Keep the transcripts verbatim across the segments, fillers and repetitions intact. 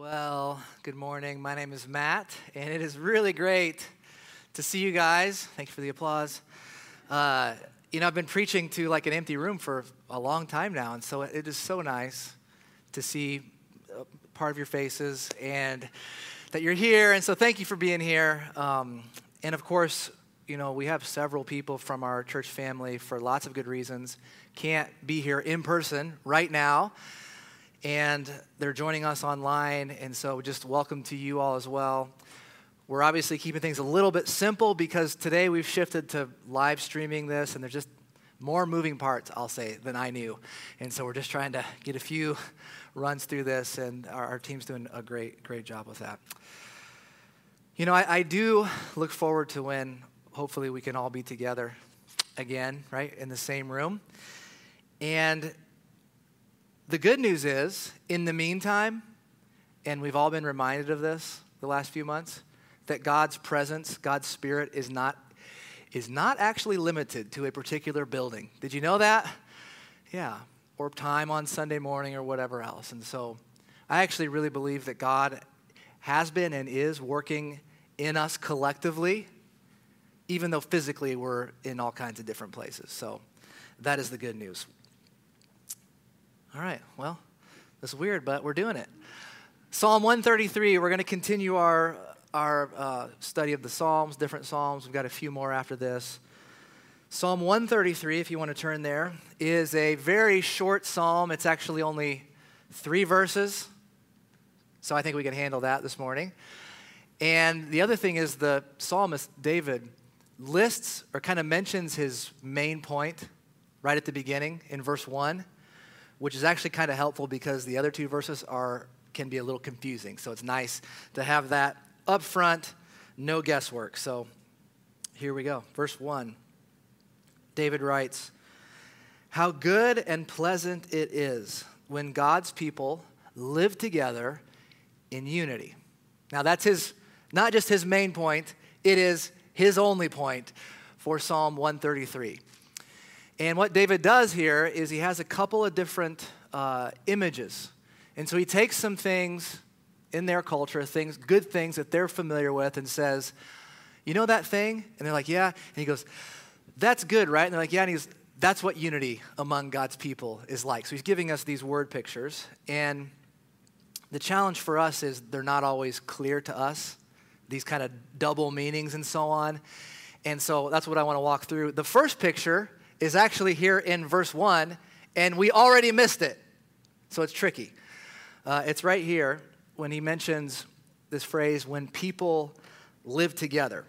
Well, good morning. My name is Matt, and it is really great to see you guys. Thank you for the applause. Uh, you know, I've been preaching to like an empty room for a long time now, and so it is so nice to see part of your faces and that you're here. And so thank you for being here. Um, and of course, you know, we have several people from our church family for lots of good reasons can't be here in person right now. And they're joining us online, and so just welcome to you all as well. We're obviously keeping things a little bit simple because today we've shifted to live streaming this, and there's just more moving parts, I'll say, than I knew. And so we're just trying to get a few runs through this, and our, our team's doing a great, great job with that. You know, I, I do look forward to when hopefully we can all be together again, right, in the same room. And the good news is, in the meantime, and we've all been reminded of this the last few months, that God's presence, God's Spirit is not is not actually limited to a particular building. Did you know that? Yeah, or time on Sunday morning or whatever else. And so I actually really believe that God has been and is working in us collectively, even though physically we're in all kinds of different places. So that is the good news. All right, well, that's weird, but we're doing it. Psalm one thirty-three, we're going to continue our, our uh, study of the Psalms, different Psalms. We've got a few more after this. Psalm one thirty-three, if you want to turn there, is a very short psalm. It's actually only three verses, so I think we can handle that this morning. And the other thing is the psalmist, David, lists or kind of mentions his main point right at the beginning in verse one, which is actually kind of helpful because the other two verses are can be a little confusing. So it's nice to have that up front, no guesswork. So here we go. Verse one, David writes, "How good and pleasant it is when God's people live together in unity." Now that's his, not just his main point, it is his only point for Psalm one thirty-three. And what David does here is he has a couple of different uh, images. And so he takes some things in their culture, things, good things that they're familiar with, and says, "You know that thing?" And they're like, "Yeah." And he goes, "That's good, right?" And they're like, "Yeah." And he's, "That's what unity among God's people is like." So he's giving us these word pictures. And the challenge for us is they're not always clear to us, these kind of double meanings and so on. And so that's what I want to walk through. The first picture is actually here in verse one, and we already missed it. So it's tricky. Uh, it's right here when he mentions this phrase, when people live together.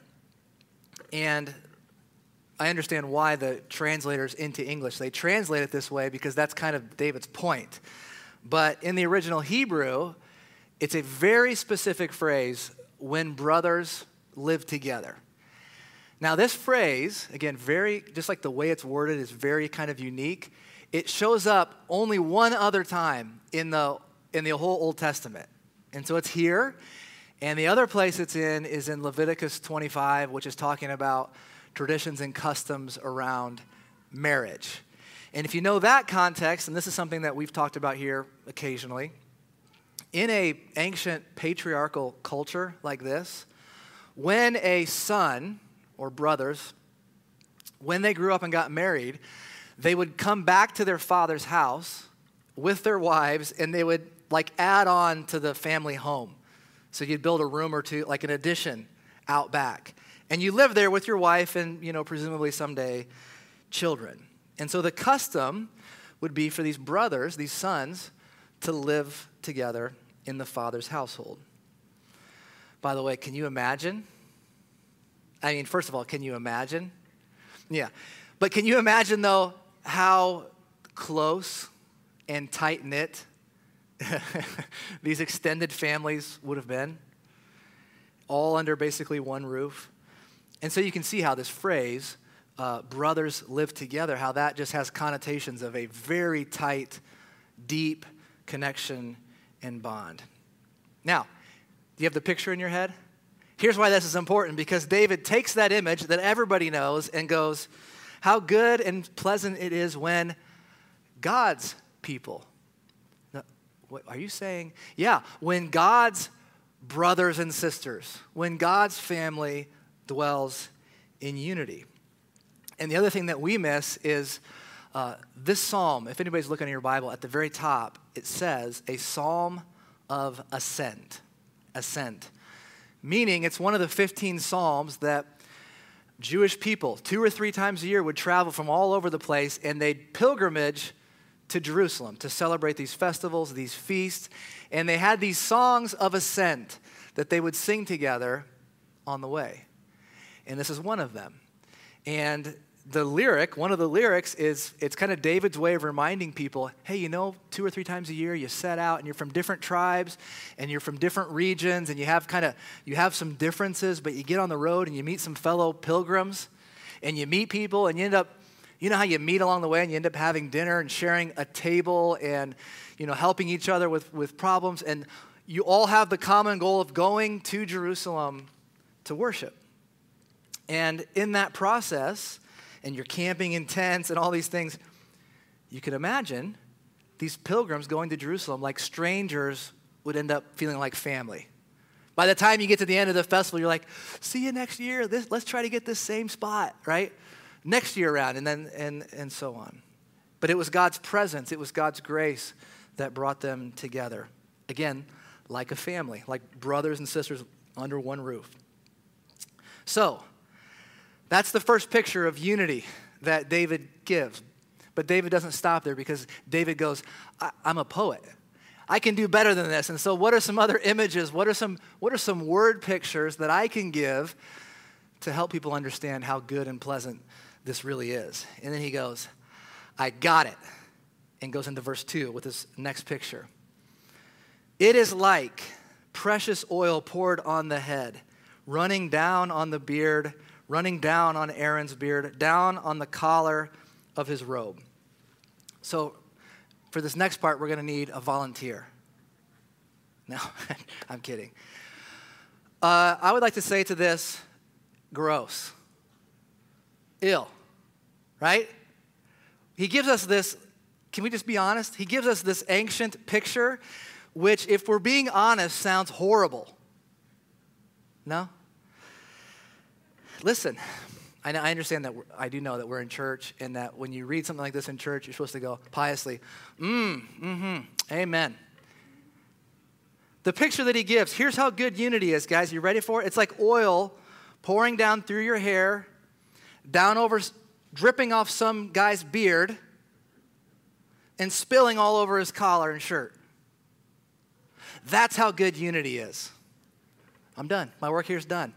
And I understand why the translators into English, they translate it this way because that's kind of David's point. But in the original Hebrew, it's a very specific phrase, when brothers live together. Now, this phrase, again, very, just like the way it's worded is very kind of unique. It shows up only one other time in the in the whole Old Testament. And so it's here. And the other place it's in is in Leviticus twenty-five, which is talking about traditions and customs around marriage. And if you know that context, and this is something that we've talked about here occasionally, in a ancient patriarchal culture like this, when a son or brothers, when they grew up and got married, they would come back to their father's house with their wives, and they would like add on to the family home. So you'd build a room or two, like an addition out back. And you live there with your wife and, you know, presumably someday children. And so the custom would be for these brothers, these sons, to live together in the father's household. By the way, can you imagine? I mean, first of all, can you imagine? Yeah. But can you imagine, though, how close and tight-knit these extended families would have been? All under basically one roof. And so you can see how this phrase, uh, brothers live together, how that just has connotations of a very tight, deep connection and bond. Now, do you have the picture in your head? Here's why this is important, because David takes that image that everybody knows and goes, how good and pleasant it is when God's people. Now, what are you saying? Yeah, when God's brothers and sisters, when God's family dwells in unity. And the other thing that we miss is uh, this psalm, if anybody's looking at your Bible, at the very top, it says a psalm of ascent. Ascent. Meaning it's one of the fifteen psalms that Jewish people, two or three times a year, would travel from all over the place, and they'd pilgrimage to Jerusalem to celebrate these festivals, these feasts. And they had these songs of ascent that they would sing together on the way. And this is one of them. And the lyric, one of the lyrics is, it's kind of David's way of reminding people, hey, you know, two or three times a year you set out and you're from different tribes and you're from different regions and you have kind of, you have some differences, but you get on the road and you meet some fellow pilgrims and you meet people and you end up, you know how you meet along the way and you end up having dinner and sharing a table and, you know, helping each other with, with problems, and you all have the common goal of going to Jerusalem to worship. And in that process, and you're camping in tents and all these things, you can imagine these pilgrims going to Jerusalem like strangers would end up feeling like family. By the time you get to the end of the festival, you're like, see you next year. This, let's try to get this same spot, right? Next year around, and then and and so on. But it was God's presence, it was God's grace that brought them together. Again, like a family, like brothers and sisters under one roof. So, that's the first picture of unity that David gives. But David doesn't stop there, because David goes, I- I'm a poet. I can do better than this. And so what are some other images? What are some what are some word pictures that I can give to help people understand how good and pleasant this really is? And then he goes, I got it. And goes into verse two with this next picture. It is like precious oil poured on the head, running down on the beard, running down on Aaron's beard, down on the collar of his robe. So for this next part, we're going to need a volunteer. No, I'm kidding. Uh, I would like to say to this, gross, ill, right? He gives us this, can we just be honest? He gives us this ancient picture, which, if we're being honest, sounds horrible. No? Listen, I, know, I understand that, I do know that we're in church, and that when you read something like this in church, you're supposed to go piously, mm, mm-hmm, amen. The picture that he gives, here's how good unity is, guys. You ready for it? It's like oil pouring down through your hair, down over, dripping off some guy's beard, and spilling all over his collar and shirt. That's how good unity is. I'm done. My work here is done.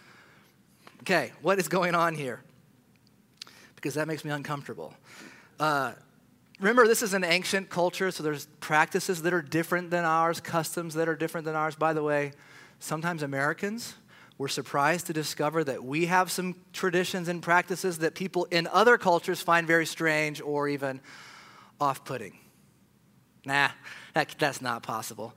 Okay, what is going on here? Because that makes me uncomfortable. Uh, remember, this is an ancient culture, so there's practices that are different than ours, customs that are different than ours. By the way, sometimes Americans, we're surprised to discover that we have some traditions and practices that people in other cultures find very strange or even off-putting. Nah, that, that's not possible.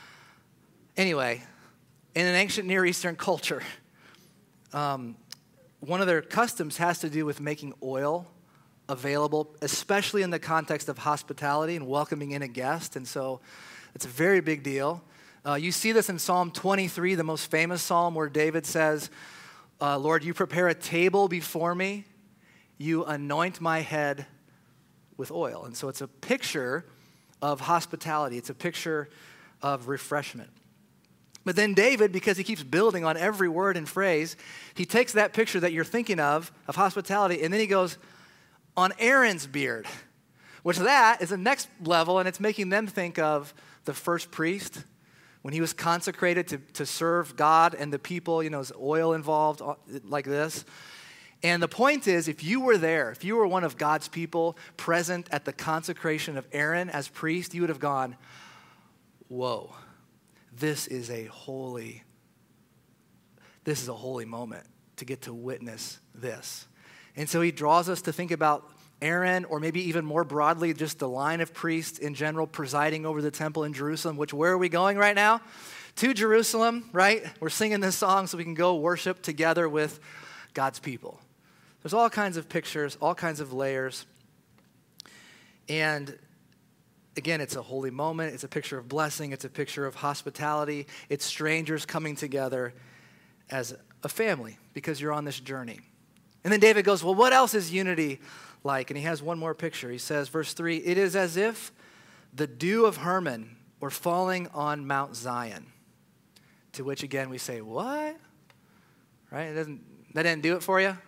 Anyway, in an ancient Near Eastern culture, um, one of their customs has to do with making oil available, especially in the context of hospitality and welcoming in a guest. And so it's a very big deal. Uh, you see this in Psalm twenty-three, the most famous psalm, where David says, uh, Lord, you prepare a table before me. You anoint my head with oil. And so it's a picture of hospitality. It's a picture of refreshment. But then David, because he keeps building on every word and phrase, he takes that picture that you're thinking of, of hospitality, and then he goes, on Aaron's beard, which that is the next level, and it's making them think of the first priest when he was consecrated to, to serve God and the people. You know, there's oil involved like this. And the point is, if you were there, if you were one of God's people present at the consecration of Aaron as priest, you would have gone, whoa. This is a holy, this is a holy moment to get to witness this. And so he draws us to think about Aaron, or maybe even more broadly, just the line of priests in general presiding over the temple in Jerusalem, which, where are we going right now? To Jerusalem, right? We're singing this song so we can go worship together with God's people. There's all kinds of pictures, all kinds of layers. And again, it's a holy moment. It's a picture of blessing. It's a picture of hospitality. It's strangers coming together as a family because you're on this journey. And then David goes, well, what else is unity like? And he has one more picture. He says, verse three, it is as if the dew of Hermon were falling on Mount Zion. To which, again, we say, what? Right? It doesn't, that didn't do it for you?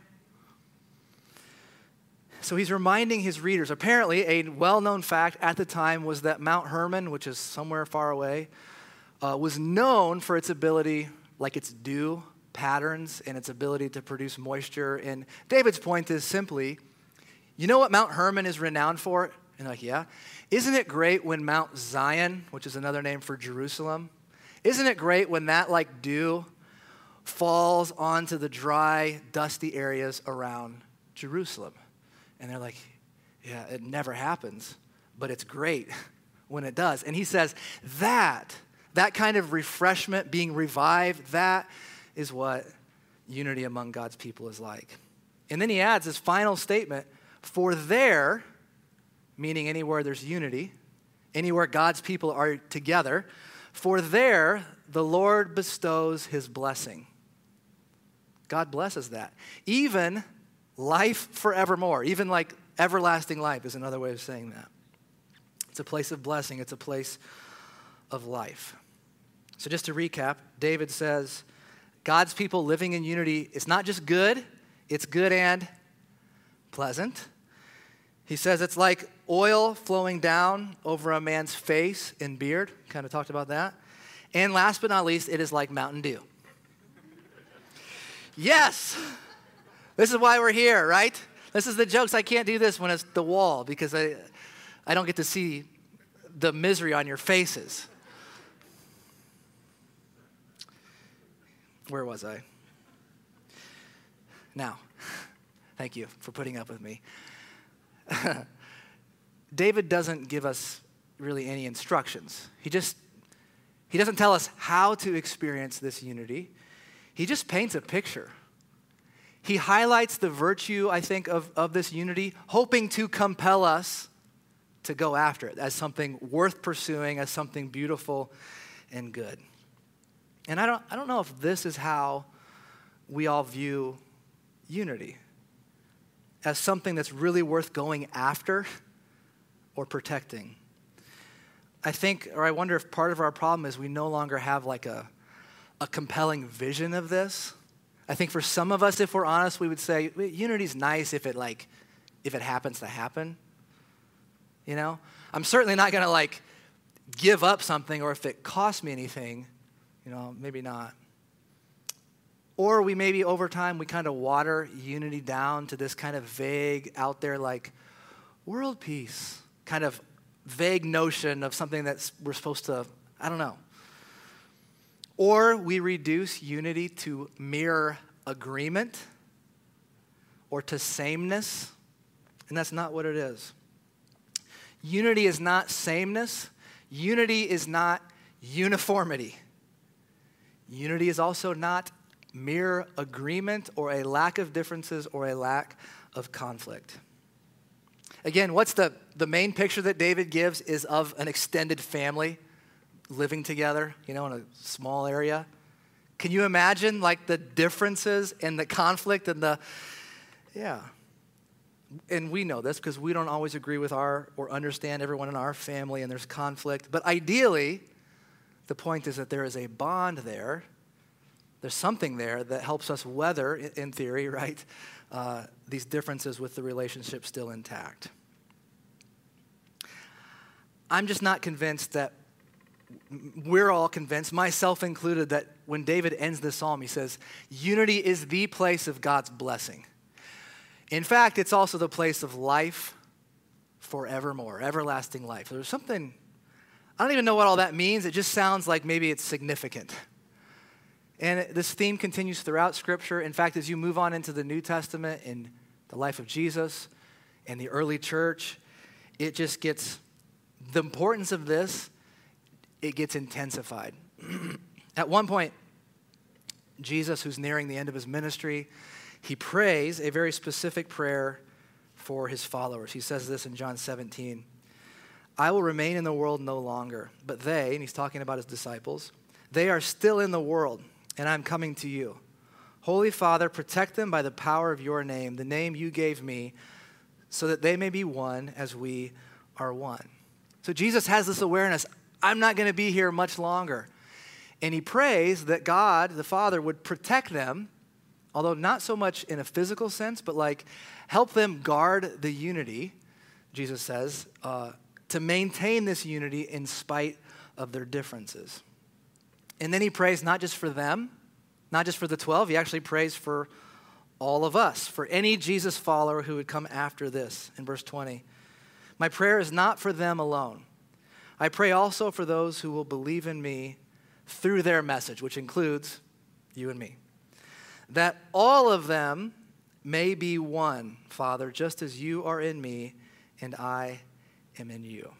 So he's reminding his readers. Apparently, a well-known fact at the time was that Mount Hermon, which is somewhere far away, uh, was known for its ability, like its dew patterns and its ability to produce moisture. And David's point is simply, you know what Mount Hermon is renowned for? And like, yeah. Isn't it great when Mount Zion, which is another name for Jerusalem, isn't it great when that like dew falls onto the dry, dusty areas around Jerusalem? And they're like, yeah, it never happens, but it's great when it does. And he says that, that kind of refreshment, being revived, that is what unity among God's people is like. And then he adds his final statement, for there, meaning anywhere there's unity, anywhere God's people are together, for there the Lord bestows his blessing. God blesses that. Even life forevermore, even like everlasting life is another way of saying that. It's a place of blessing. It's a place of life. So just to recap, David says, God's people living in unity is not just good, it's good and pleasant. He says it's like oil flowing down over a man's face and beard. Kind of talked about that. And last but not least, it is like Mountain Dew. Yes! This is why we're here, right? This is the jokes. I can't do this when it's the wall because I, I don't get to see the misery on your faces. Where was I? Now, thank you for putting up with me. David doesn't give us really any instructions. He just, he doesn't tell us how to experience this unity. He just paints a picture. He highlights the virtue, I think, of, of this unity, hoping to compel us to go after it as something worth pursuing, as something beautiful and good. And I don't, I don't know if this is how we all view unity, as something that's really worth going after or protecting. I think, or I wonder if part of our problem is we no longer have like a, a compelling vision of this. I think for some of us, if we're honest, we would say unity's nice if it like, if it happens to happen. You know, I'm certainly not going to like give up something, or if it costs me anything, you know, maybe not. Or we maybe over time we kind of water unity down to this kind of vague, out there like world peace, kind of vague notion of something that we're supposed to, I don't know. Or we reduce unity to mere agreement or to sameness, and that's not what it is. Unity is not sameness. Unity is not uniformity. Unity is also not mere agreement or a lack of differences or a lack of conflict. Again, what's the, the main picture that David gives is of an extended family living together, you know, in a small area. Can you imagine like the differences and the conflict and the, yeah. And we know this because we don't always agree with our or understand everyone in our family, and there's conflict. But ideally, the point is that there is a bond there. There's something there that helps us weather, in theory, right, uh, these differences with the relationship still intact. I'm just not convinced that we're all convinced, myself included, that when David ends this psalm, he says, unity is the place of God's blessing. In fact, it's also the place of life forevermore, everlasting life. There's something, I don't even know what all that means. It just sounds like maybe it's significant. And this theme continues throughout Scripture. In fact, as you move on into the New Testament, in the life of Jesus and the early church, it just gets, the importance of this, it gets intensified. At one point, Jesus, who's nearing the end of his ministry, he prays a very specific prayer for his followers. He says this in John seventeen. I will remain in the world no longer, but they," and he's talking about his disciples, "they are still in the world, and I'm coming to you. Holy Father, protect them by the power of your name, the name you gave me, so that they may be one as we are one." So Jesus has this awareness, I'm not going to be here much longer. And he prays that God, the Father, would protect them, although not so much in a physical sense, but like help them guard the unity, Jesus says, uh, to maintain this unity in spite of their differences. And then he prays not just for them, not just for the twelve, he actually prays for all of us, for any Jesus follower who would come after this in verse twenty. "My prayer is not for them alone. I pray also for those who will believe in me through their message," which includes you and me, "that all of them may be one, Father, just as you are in me and I am in you."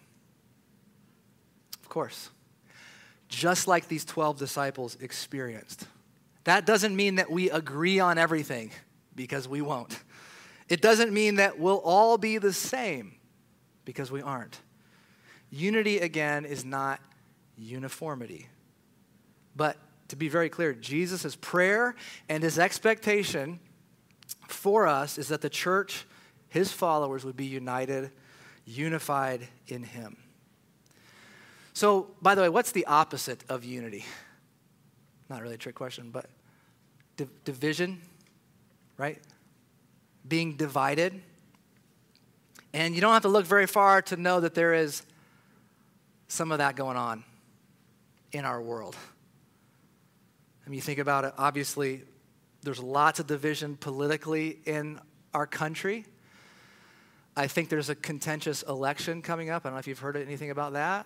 Of course, just like these twelve disciples experienced. That doesn't mean that we agree on everything, because we won't. It doesn't mean that we'll all be the same, because we aren't. Unity, again, is not uniformity. But to be very clear, Jesus' prayer and his expectation for us is that the church, his followers, would be united, unified in him. So, by the way, what's the opposite of unity? Not really a trick question, but di- division, right? Being divided. And you don't have to look very far to know that there is some of that going on in our world. I mean, you think about it, obviously, there's lots of division politically in our country. I think there's a contentious election coming up. I don't know if you've heard anything about that.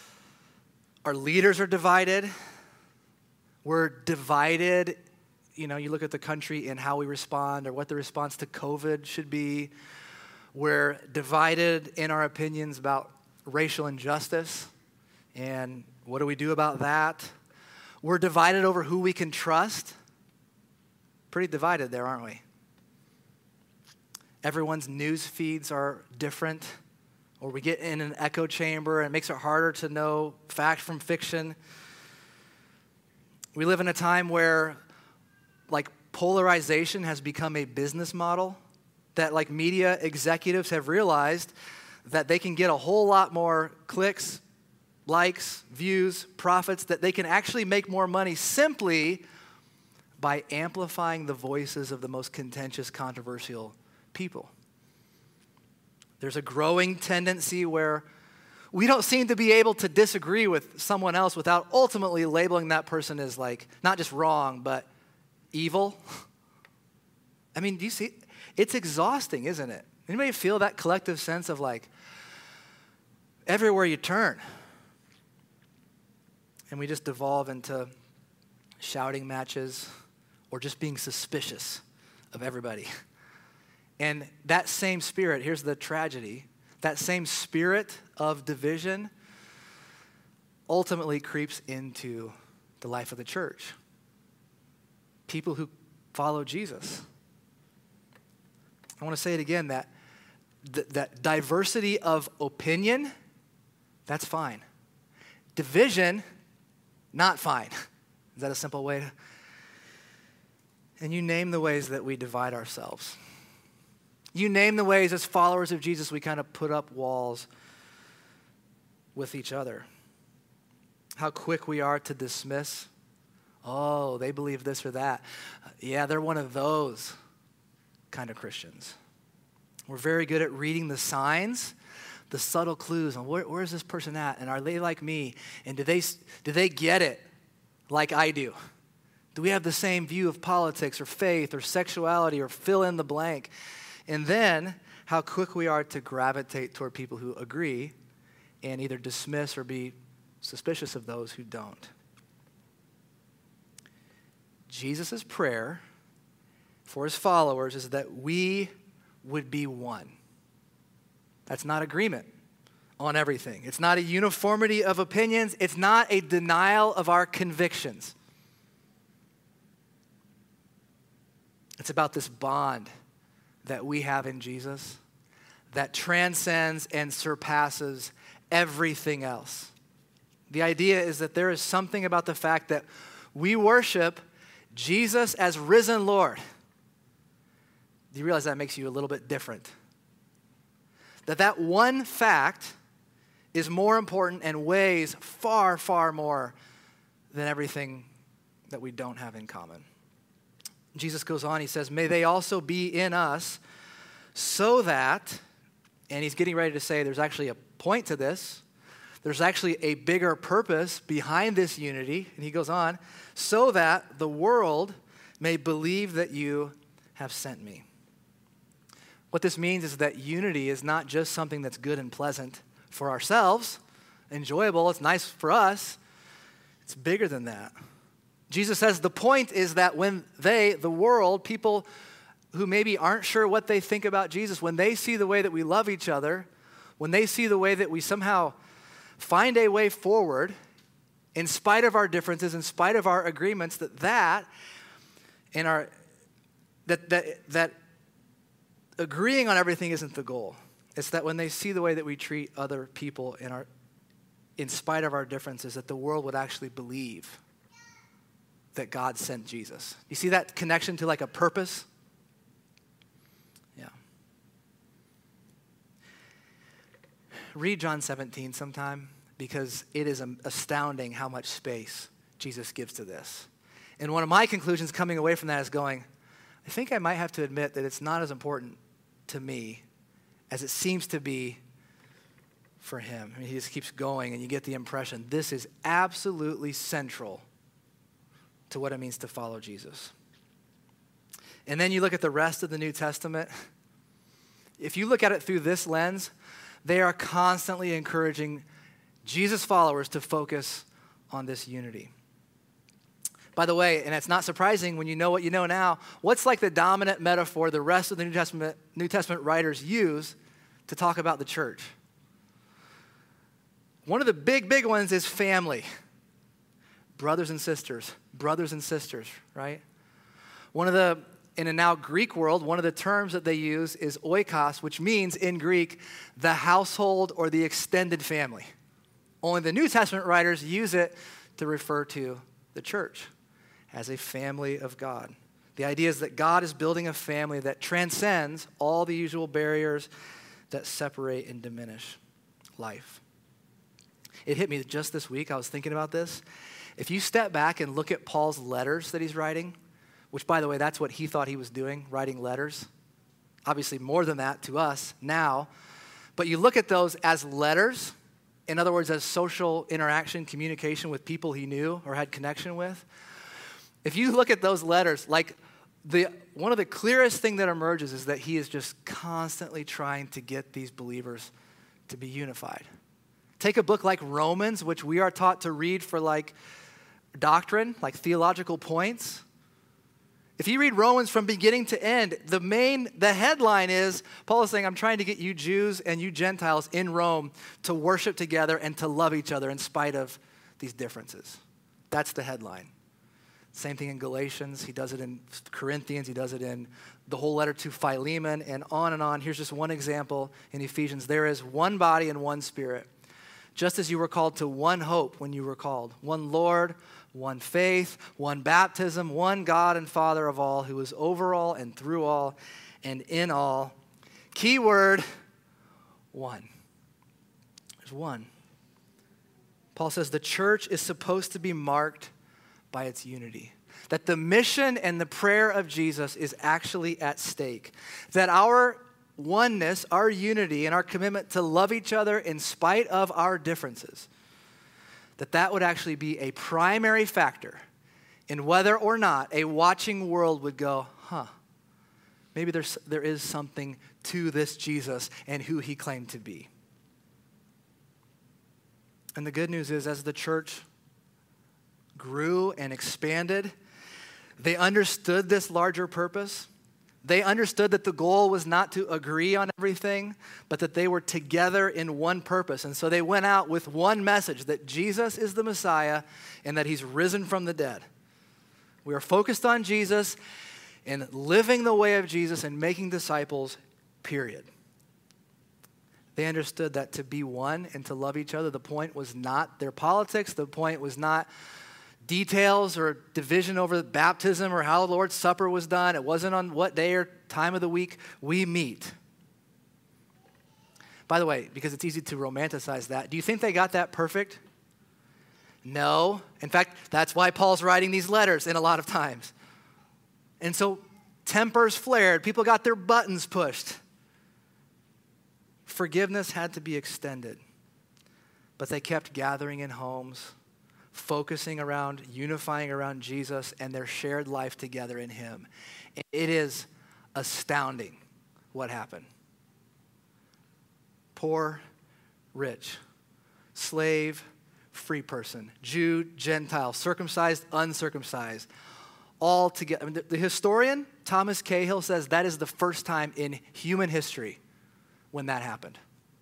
Our leaders are divided. We're divided. You know, you look at the country and how we respond or what the response to COVID should be. We're divided in our opinions about racial injustice, and what do we do about that? We're divided over who we can trust. Pretty divided there, aren't we? Everyone's news feeds are different, or we get in an echo chamber and it makes it harder to know fact from fiction. We live in a time where, like, polarization has become a business model, that, like, media executives have realized that they can get a whole lot more clicks, likes, views, profits, that they can actually make more money simply by amplifying the voices of the most contentious, controversial people. There's a growing tendency where we don't seem to be able to disagree with someone else without ultimately labeling that person as, like, not just wrong, but evil. I mean, do you see? It's exhausting, isn't it? Anybody feel that collective sense of, like, everywhere you turn? And we just devolve into shouting matches or just being suspicious of everybody. And that same spirit, here's the tragedy, that same spirit of division ultimately creeps into the life of the church. People who follow Jesus. I want to say it again, that th- that diversity of opinion, that's fine. Division, not fine. Is that a simple way to? And you name the ways that we divide ourselves. You name the ways as followers of Jesus we kind of put up walls with each other. How quick we are to dismiss. Oh, they believe this or that. Yeah, they're one of those kind of Christians. We're very good at reading the signs, the subtle clues on where, where's this person at, and are they like me, and do they do they get it like I do? Do we have the same view of politics or faith or sexuality or fill in the blank? And then how quick we are to gravitate toward people who agree and either dismiss or be suspicious of those who don't. Jesus' prayer for his followers is that we would be one. That's not agreement on everything. It's not a uniformity of opinions. It's not a denial of our convictions. It's about this bond that we have in Jesus that transcends and surpasses everything else. The idea is that there is something about the fact that we worship Jesus as risen Lord. Do you realize that makes you a little bit different? That that one fact is more important and weighs far, far more than everything that we don't have in common. Jesus goes on, he says, may they also be in us so that, and he's getting ready to say there's actually a point to this, there's actually a bigger purpose behind this unity, and he goes on, so that the world may believe that you have sent me. What this means is that unity is not just something that's good and pleasant for ourselves, enjoyable, it's nice for us. It's bigger than that. Jesus says the point is that when they, the world, people who maybe aren't sure what they think about Jesus, when they see the way that we love each other, when they see the way that we somehow find a way forward, in spite of our differences, in spite of our agreements, that that and our that that that agreeing on everything isn't the goal. It's that when they see the way that we treat other people in our in spite of our differences, that the world would actually believe that God sent Jesus. You see that connection to like a purpose? Yeah. Read John seventeen sometime, because it is astounding how much space Jesus gives to this. And one of my conclusions coming away from that is going, I think I might have to admit that it's not as important to me as it seems to be for him. I mean, he just keeps going, and you get the impression this is absolutely central to what it means to follow Jesus. And then you look at the rest of the New Testament. If you look at it through this lens, they are constantly encouraging Jesus followers to focus on this unity. By the way, and it's not surprising when you know what you know now, what's like the dominant metaphor the rest of the New Testament, New Testament writers use to talk about the church? One of the big, big ones is family. Brothers and sisters, brothers and sisters, right? One of the, in a now Greek world, one of the terms that they use is oikos, which means in Greek, the household or the extended family. Only the New Testament writers use it to refer to the church as a family of God. The idea is that God is building a family that transcends all the usual barriers that separate and diminish life. It hit me just this week. I was thinking about this. If you step back and look at Paul's letters that he's writing, which, by the way, that's what he thought he was doing, writing letters. Obviously, more than that to us now. But you look at those as letters, in other words, as social interaction, communication with people he knew or had connection with. If you look at those letters, like the one of the clearest thing that emerges is that he is just constantly trying to get these believers to be unified. Take a book like Romans, which we are taught to read for like doctrine, like theological points. If you read Romans from beginning to end, the main, the headline is, Paul is saying, I'm trying to get you Jews and you Gentiles in Rome to worship together and to love each other in spite of these differences. That's the headline. Same thing in Galatians. He does it in Corinthians. He does it in the whole letter to Philemon and on and on. Here's just one example in Ephesians. There is one body and one spirit. Just as you were called to one hope when you were called, one Lord, one faith, one baptism, one God and Father of all, who is over all and through all and in all. Key word, one. There's one. Paul says the church is supposed to be marked by its unity. That the mission and the prayer of Jesus is actually at stake. That our oneness, our unity, and our commitment to love each other in spite of our differences, that that would actually be a primary factor in whether or not a watching world would go, huh, maybe there's, there is something to this Jesus and who he claimed to be. And the good news is, as the church grew and expanded, they understood this larger purpose. They understood that the goal was not to agree on everything, but that they were together in one purpose. And so they went out with one message, that Jesus is the Messiah and that he's risen from the dead. We are focused on Jesus and living the way of Jesus and making disciples, period. They understood that to be one and to love each other, the point was not their politics. The point was not details or division over baptism or how the Lord's Supper was done. It wasn't on what day or time of the week we meet. By the way, because it's easy to romanticize that, do you think they got that perfect? No. In fact, that's why Paul's writing these letters in a lot of times. And so tempers flared. People got their buttons pushed. Forgiveness had to be extended. But they kept gathering in homes, focusing around, unifying around Jesus and their shared life together in him. It is astounding what happened. Poor, rich, slave, free person, Jew, Gentile, circumcised, uncircumcised, all together. I mean, the, the historian, Thomas Cahill, says that is the first time in human history when that happened.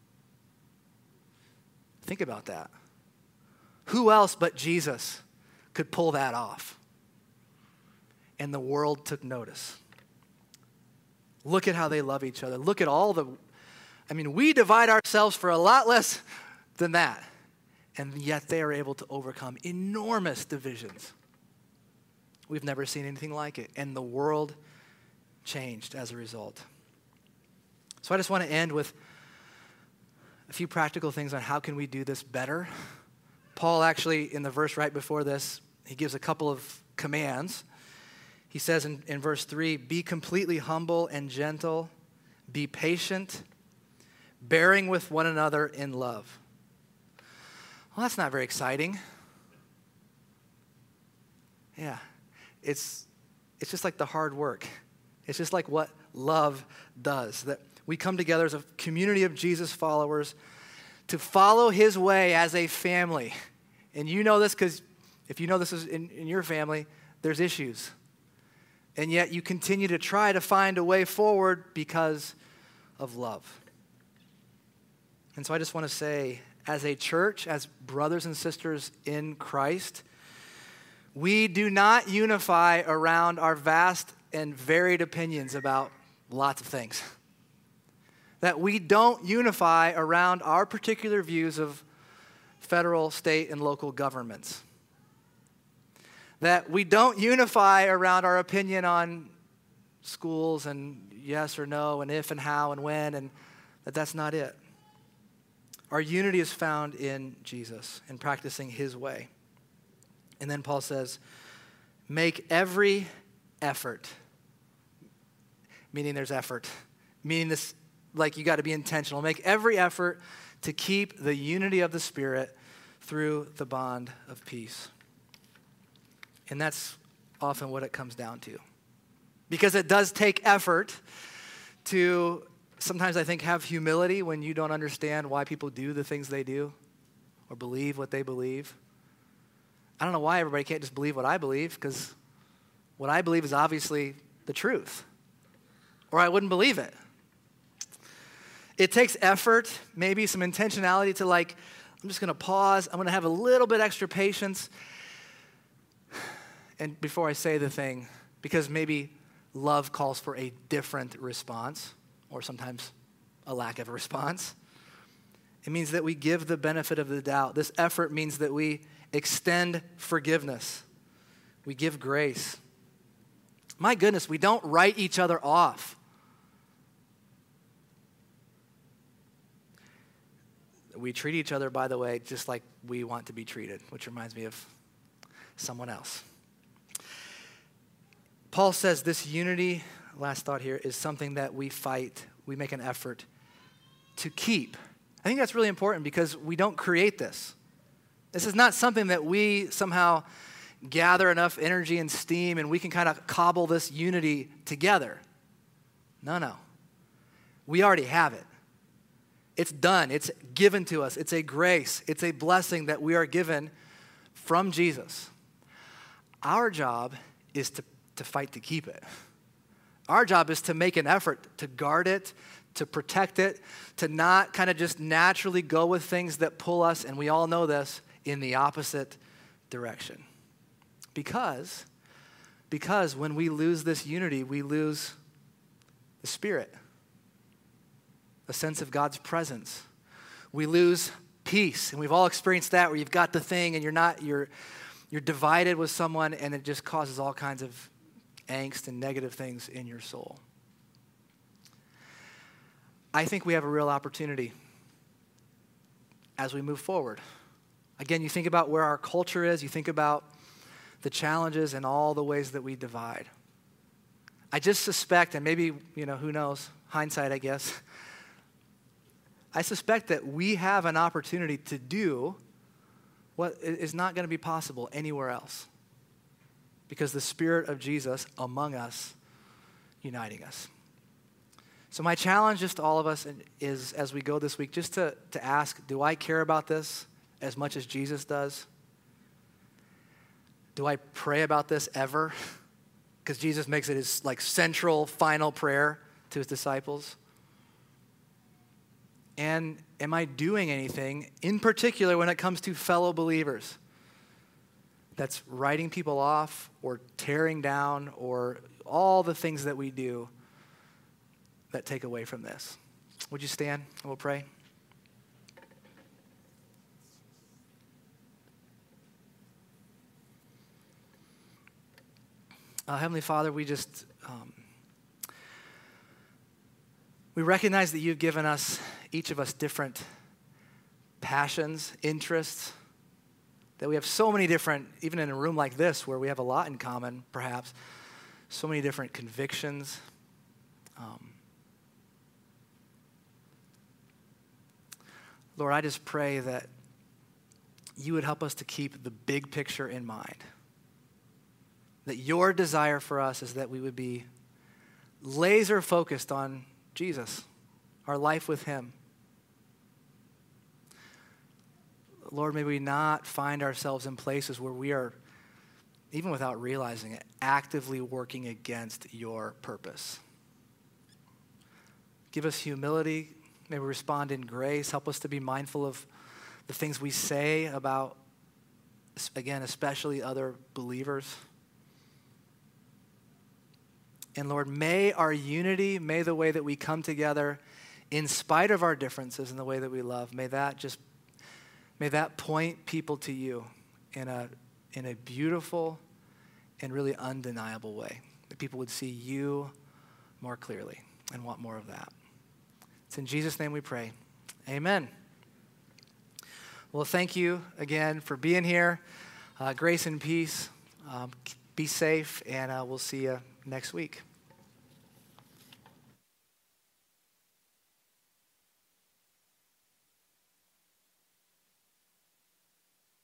Think about that. Who else but Jesus could pull that off? And the world took notice. Look at how they love each other. Look at all the, I mean, we divide ourselves for a lot less than that. And yet they are able to overcome enormous divisions. We've never seen anything like it. And the world changed as a result. So I just want to end with a few practical things on how can we do this better. Paul actually, in the verse right before this, he gives a couple of commands. He says in, in verse three, be completely humble and gentle, be patient, bearing with one another in love. Well, that's not very exciting. Yeah, it's it's just like the hard work. It's just like what love does, that we come together as a community of Jesus followers to follow his way as a family. And you know this because if you know this is in, in your family, there's issues. And yet you continue to try to find a way forward because of love. And so I just want to say, as a church, as brothers and sisters in Christ, we do not unify around our vast and varied opinions about lots of things. That we don't unify around our particular views of federal, state, and local governments. That we don't unify around our opinion on schools and yes or no and if and how and when, and that that's not it. Our unity is found in Jesus and practicing his way. And then Paul says, make every effort, meaning there's effort, meaning this, like you got to be intentional. Make every effort to keep the unity of the Spirit through the bond of peace. And that's often what it comes down to. Because it does take effort to sometimes I think have humility when you don't understand why people do the things they do or believe what they believe. I don't know why everybody can't just believe what I believe, because what I believe is obviously the truth, or I wouldn't believe it. It takes effort, maybe some intentionality to like, I'm just going to pause. I'm going to have a little bit extra patience. And before I say the thing, because maybe love calls for a different response, or sometimes a lack of a response. It means that we give the benefit of the doubt. This effort means that we extend forgiveness. We give grace. My goodness, we don't write each other off. We treat each other, by the way, just like we want to be treated, which reminds me of someone else. Paul says this unity, last thought here, is something that we fight, we make an effort to keep. I think that's really important because we don't create this. This is not something that we somehow gather enough energy and steam and we can kind of cobble this unity together. No, no. We already have it. It's done. It's given to us. It's a grace. It's a blessing that we are given from Jesus. Our job is to, to fight to keep it. Our job is to make an effort to guard it, to protect it, to not kind of just naturally go with things that pull us, and we all know this, in the opposite direction. Because, because when we lose this unity, we lose the Spirit. a sense of God's presence. We lose peace, and we've all experienced that where you've got the thing and you're not, you're, you're divided with someone, and it just causes all kinds of angst and negative things in your soul. I think we have a real opportunity as we move forward. Again, you think about where our culture is, you think about the challenges and all the ways that we divide. I just suspect, and maybe, you know, who knows, hindsight, I guess, I suspect that we have an opportunity to do what is not going to be possible anywhere else, because the Spirit of Jesus among us, uniting us. So my challenge just to all of us is, as we go this week, just to, to ask, do I care about this as much as Jesus does? Do I pray about this ever? Because Jesus makes it his like central final prayer to his disciples. And am I doing anything, in particular when it comes to fellow believers, that's writing people off or tearing down or all the things that we do that take away from this? Would you stand and we'll pray? Uh, Heavenly Father, we just, um, we recognize that you've given us, each of us, different passions, interests, that we have so many different, even in a room like this where we have a lot in common, perhaps, so many different convictions. Um, Lord, I just pray that you would help us to keep the big picture in mind. That your desire for us is that we would be laser focused on Jesus, our life with him. Lord, may we not find ourselves in places where we are, even without realizing it, actively working against your purpose. Give us humility. May we respond in grace. Help us to be mindful of the things we say about, again, especially other believers. And Lord, may our unity, may the way that we come together in spite of our differences and the way that we love, may that just, may that point people to you in a, in a beautiful and really undeniable way. That people would see you more clearly and want more of that. It's in Jesus' name we pray. Amen. Well, thank you again for being here. Uh, grace and peace. Um, be safe, and uh, we'll see you next week.